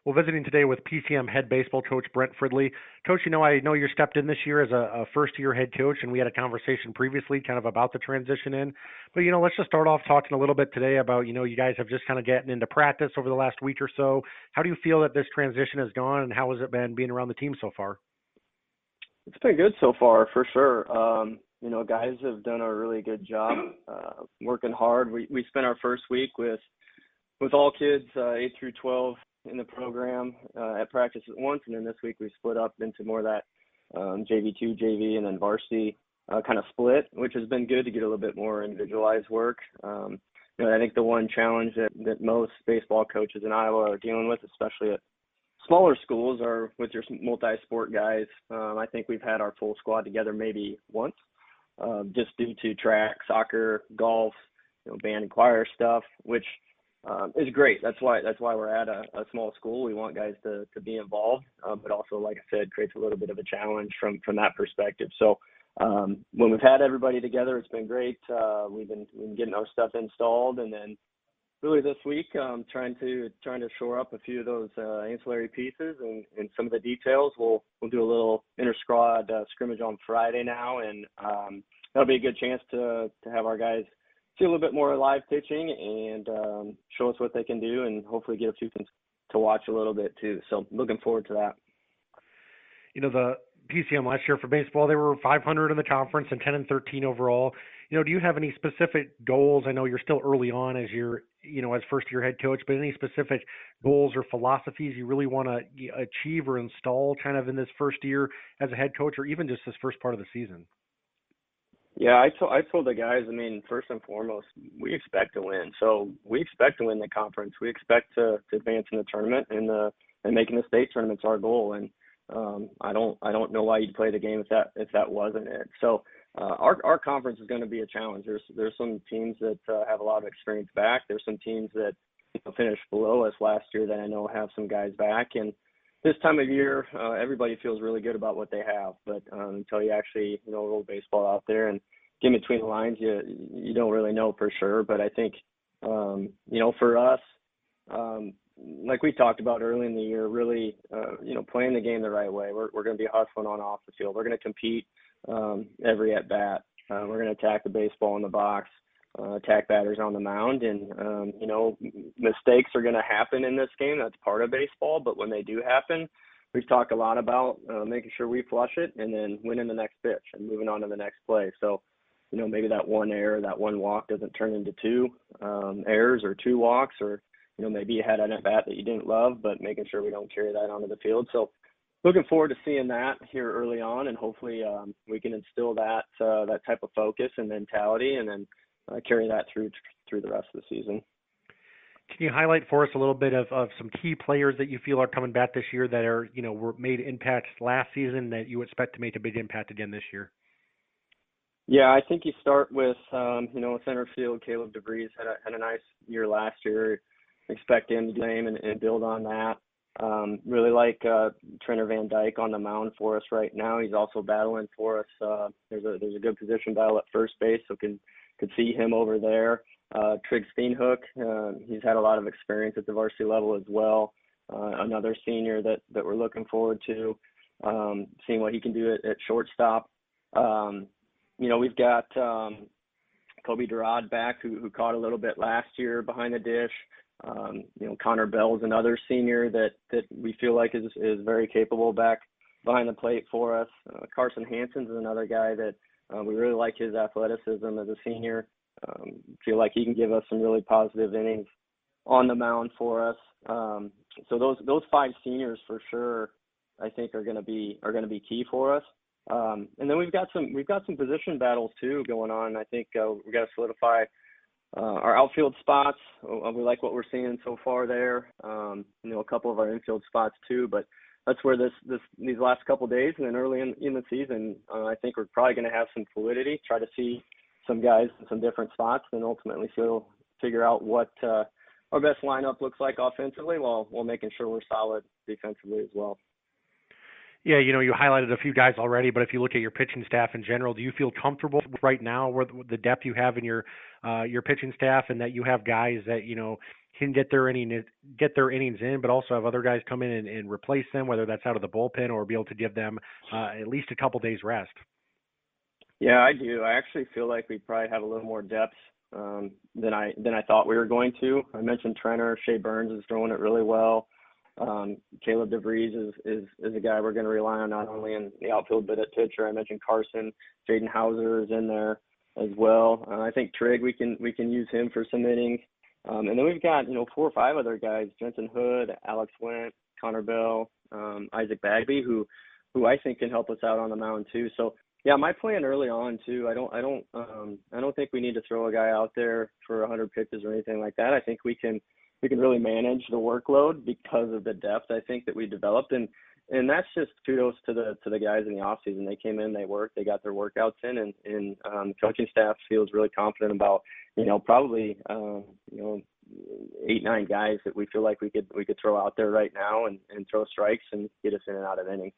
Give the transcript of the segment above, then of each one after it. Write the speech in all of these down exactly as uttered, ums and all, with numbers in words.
Well, visiting today with P C M head baseball coach Brent Fridley. Coach, you know, I know you stepped in this year as a, a first-year head coach, and we had a conversation previously kind of about the transition in. But, you know, let's just start off talking a little bit today about, you know, you guys have just kind of gotten into practice over the last week or so. How do you feel that this transition has gone, and how has it been being around the team so far? It's been good so far, for sure. Um, you know, guys have done a really good job uh, working hard. We we spent our first week with with all kids, uh, eight through twelve, in the program uh, at practice at once, and then this week we split up into more of that um, J V two, J V, and then varsity uh, kind of split, which has been good to get a little bit more individualized work. Um, you know, I think the one challenge that, that most baseball coaches in Iowa are dealing with, especially at smaller schools, are with your multi-sport guys. Um, I think we've had our full squad together maybe once, uh, just due to track, soccer, golf, you know, band and choir stuff, which um, is great. That's why that's why we're at a, a small school. We want guys to to be involved, uh, but also, like I said, creates a little bit of a challenge from from that perspective. So um, when we've had everybody together, it's been great. Uh, we've been, we've been getting our stuff installed, and then really this week, um, trying to trying to shore up a few of those uh, ancillary pieces and, and some of the details. We'll we'll do a little inter squad uh, scrimmage on Friday now, and um, that'll be a good chance to to have our guys see a little bit more live pitching and um, show us what they can do, and hopefully get a few things to watch a little bit too. So looking forward to that. You know, the P C M last year for baseball, they were five hundred in the conference and ten and thirteen overall. You know, do you have any specific goals? I know you're still early on as you're, you know, as first year head coach, but any specific goals or philosophies you really want to achieve or install kind of in this first year as a head coach, or even just this first part of the season? Yeah, I told I told the guys, I mean, first and foremost, we expect to win. So we expect to win the conference. We expect to, to advance in the tournament, and the and making the state tournament's our goal. And um, I don't I don't know why you'd play the game if that if that wasn't it. So uh, our our conference is going to be a challenge. There's there's some teams that uh, have a lot of experience back. There's some teams that, you know, finished below us last year that I know have some guys back. And this time of year, uh, everybody feels really good about what they have, but um, until you actually, you know, roll baseball out there and get in between the lines, you you don't really know for sure. But I think, um, you know, for us, um, like we talked about early in the year, really, uh, you know, playing the game the right way. We're we're going to be hustling on off the field. We're going to compete um, every at bat. Uh, we're going to attack the baseball in the box. Uh, attack batters on the mound, and um, you know, mistakes are going to happen in this game. That's part of baseball, but when they do happen, we've talked a lot about uh, making sure we flush it and then winning the next pitch and moving on to the next play. So, you know, maybe that one error, that one walk doesn't turn into two um, errors or two walks, or, you know, maybe you had an at bat that you didn't love, but making sure we don't carry that onto the field. So looking forward to seeing that here early on, and hopefully um, we can instill that uh, that type of focus and mentality, and then Uh, carry that through through the rest of the season. Can you highlight for us a little bit of, of some key players that you feel are coming back this year that are, you know, were made impacts last season that you expect to make a big impact again this year? Yeah, I think you start with, um, you know, center field. Caleb DeVries had a, had a nice year last year. Expect him to do the same and, and build on that. Um, really like uh, Trainer Van Dyke on the mound for us right now. He's also battling for us. Uh, there's a there's a good position battle at first base, so can could see him over there. Uh, Trig Steenhook, uh, he's had a lot of experience at the varsity level as well. Uh, another senior that, that we're looking forward to, um, seeing what he can do at, at shortstop. Um, you know, we've got um, Kobe Durad back, who, who caught a little bit last year behind the dish. Um, you know, Connor Bell's another senior that, that we feel like is, is very capable back behind the plate for us. Uh, Carson Hansen's another guy that Uh, we really like his athleticism as a senior. Um, feel like he can give us some really positive innings on the mound for us. Um, so those those five seniors for sure, I think, are going to be are going to be key for us. Um, and then we've got some we've got some position battles too going on. I think uh, we've got to solidify uh, our outfield spots. Uh, we like what we're seeing so far there. Um, you know, a couple of our infield spots too, but that's where this, this these last couple of days and then early in, in the season, uh, I think we're probably going to have some fluidity, try to see some guys in some different spots, and ultimately feel, figure out what uh, our best lineup looks like offensively while, while making sure we're solid defensively as well. Yeah, you know, you highlighted a few guys already, but if you look at your pitching staff in general, do you feel comfortable right now with the depth you have in your uh, your pitching staff, and that you have guys that, you know, can get their inning get their innings in, but also have other guys come in and, and replace them, whether that's out of the bullpen or be able to give them uh, at least a couple days rest. Yeah, I do. I actually feel like we probably have a little more depth um, than I than I thought we were going to. I mentioned Trenner. Shea Burns is throwing it really well. Um, Caleb DeVries is, is is a guy we're going to rely on not only in the outfield but at pitcher. I mentioned Carson. Jaden Hauser is in there as well. Uh, I think Trigg, we can we can use him for some innings. Um, and then we've got you know four or five other guys: Jensen Hood, Alex Went, Connor Bell, um, Isaac Bagby, who who I think can help us out on the mound too. So. Yeah, my plan early on too. I don't, I don't, um, I don't think we need to throw a guy out there for one hundred pitches or anything like that. I think we can, we can really manage the workload because of the depth I think that we developed, and and that's just kudos to the to the guys in the off season. They came in, they worked, they got their workouts in, and and um, the coaching staff feels really confident about you know probably um, you know eight nine guys that we feel like we could we could throw out there right now and and throw strikes and get us in and out of innings.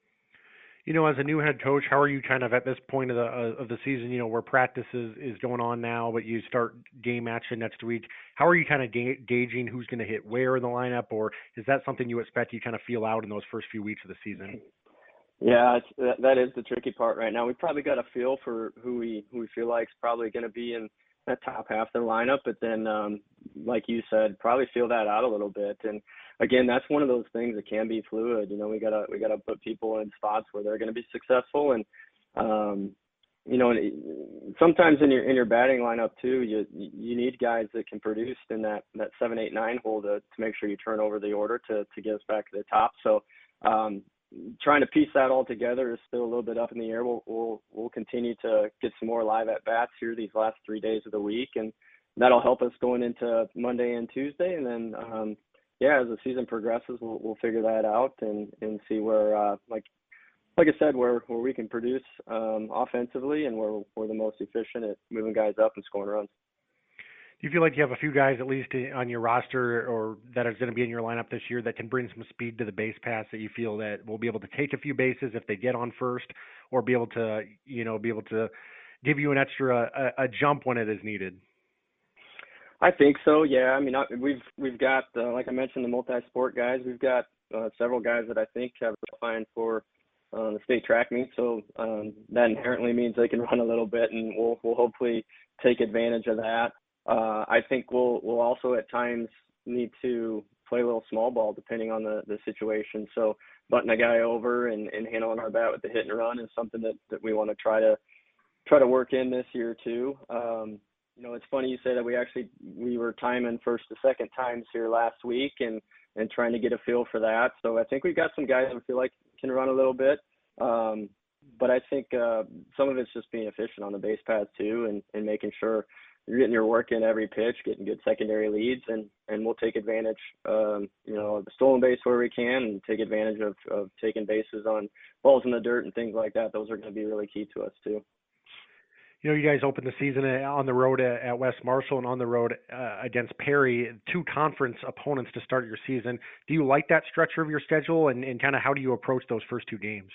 You know, as a new head coach, how are you kind of at this point of the uh, of the season? You know, where practice is, is going on now, but you start game action next week. How are you kind of ga- gauging who's going to hit where in the lineup, or is that something you expect you kind of feel out in those first few weeks of the season? Yeah, it's, that, that is the tricky part right now. We probably got a feel for who we who we feel like is probably going to be in that top half of the lineup, but then, um, like you said, probably feel that out a little bit. And again, that's one of those things that can be fluid. You know, we gotta we gotta put people in spots where they're going to be successful, and um, you know, sometimes in your in your batting lineup too, you you need guys that can produce in that that seven, eight, nine hole to to make sure you turn over the order to to get us back to the top. So. Um, Trying to piece that all together is still a little bit up in the air. We'll we'll we'll continue to get some more live at bats here these last three days of the week, and that'll help us going into Monday and Tuesday. And then, um, yeah, as the season progresses, we'll we'll figure that out and and see where, uh, like like I said, where where we can produce um, offensively and where we're the most efficient at moving guys up and scoring runs. Do you feel like you have a few guys at least on your roster or that are going to be in your lineup this year that can bring some speed to the base pass that you feel that will be able to take a few bases if they get on first, or be able to, you know, be able to give you an extra a, a jump when it is needed? I think so. Yeah. I mean, I, we've we've got uh, like I mentioned, the multi-sport guys. We've got uh, several guys that I think have qualified for uh, the state track meet. So um, that inherently means they can run a little bit, and we'll we'll hopefully take advantage of that. Uh, I think we'll we'll also at times need to play a little small ball depending on the, the situation. So butting a guy over and, and handling our bat with the hit and run is something that, that we want to try to try to work in this year too. Um, you know, it's funny you say that. We actually we were timing first to second times here last week and, and trying to get a feel for that. So I think we've got some guys that feel like can run a little bit. Um, but I think uh, some of it's just being efficient on the base paths too, and, and making sure you're getting your work in every pitch, getting good secondary leads, and, and we'll take advantage, um, you know, of the stolen base where we can, and take advantage of, of taking bases on balls in the dirt and things like that. Those are going to be really key to us too. You know, you guys opened the season on the road at West Marshall and on the road uh, against Perry, two conference opponents to start your season. Do you like that structure of your schedule, and, and kind of how do you approach those first two games?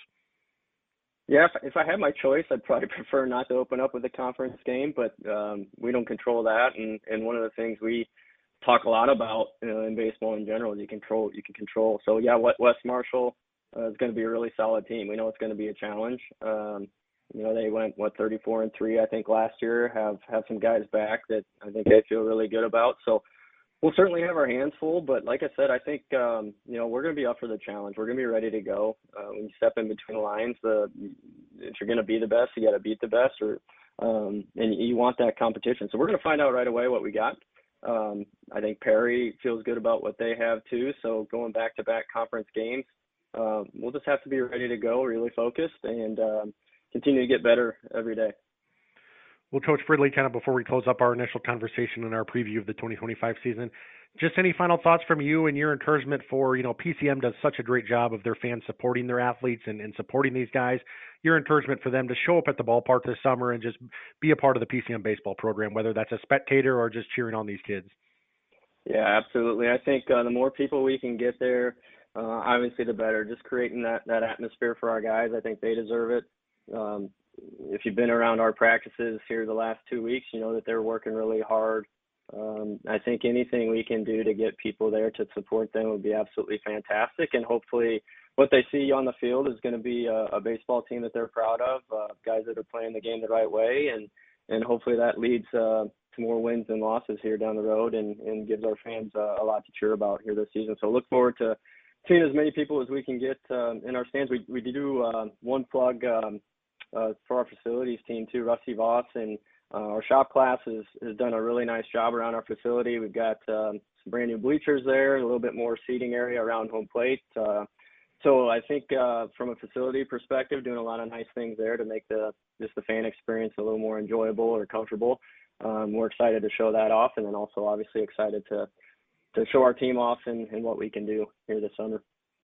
Yeah, if, if I had my choice, I'd probably prefer not to open up with a conference game, but um, we don't control that. And, and one of the things we talk a lot about, you know, in baseball in general is you control. You can control. So yeah, what West Marshall uh, is going to be a really solid team. We know it's going to be a challenge. Um, you know, they went what thirty-four and three, I think, last year. Have have some guys back that I think they feel really good about. So we'll certainly have our hands full, but like I said, I think, um, you know, we're going to be up for the challenge. We're going to be ready to go. Uh, when you step in between the lines, the, if you're going to be the best, you got to beat the best, or, um, and you want that competition. So we're going to find out right away what we got. Um, I think Perry feels good about what they have too. So going back to back conference games, uh, we'll just have to be ready to go, really focused, and um, continue to get better every day. Well, Coach Fridley, kind of before we close up our initial conversation and our preview of the twenty twenty-five season, just any final thoughts from you and your encouragement for, you know, P C M does such a great job of their fans supporting their athletes and, and supporting these guys. Your encouragement for them to show up at the ballpark this summer and just be a part of the P C M baseball program, whether that's a spectator or just cheering on these kids. Yeah, absolutely. I think uh, the more people we can get there, uh, obviously the better. Just creating that, that atmosphere for our guys, I think they deserve it. Um, if you've been around our practices here the last two weeks, you know that they're working really hard Um, I think anything we can do to get people there to support them would be absolutely fantastic, and hopefully what they see on the field is going to be a, a baseball team that they're proud of, uh, guys that are playing the game the right way, and and hopefully that leads uh, to more wins than losses here down the road, and, and gives our fans uh, a lot to cheer about here this season. So look forward to seeing as many people as we can get um, in our stands. We we do uh, one plug um, uh, for our facilities team too, Rusty Voss, and uh, our shop class has, has done a really nice job around our facility. We've got um, some brand new bleachers there, a little bit more seating area around home plate. Uh, so I think uh, from a facility perspective, doing a lot of nice things there to make the just the fan experience a little more enjoyable or comfortable. Um, we're excited to show that off, and then also obviously excited to to show our team off and, and what we can do here this summer.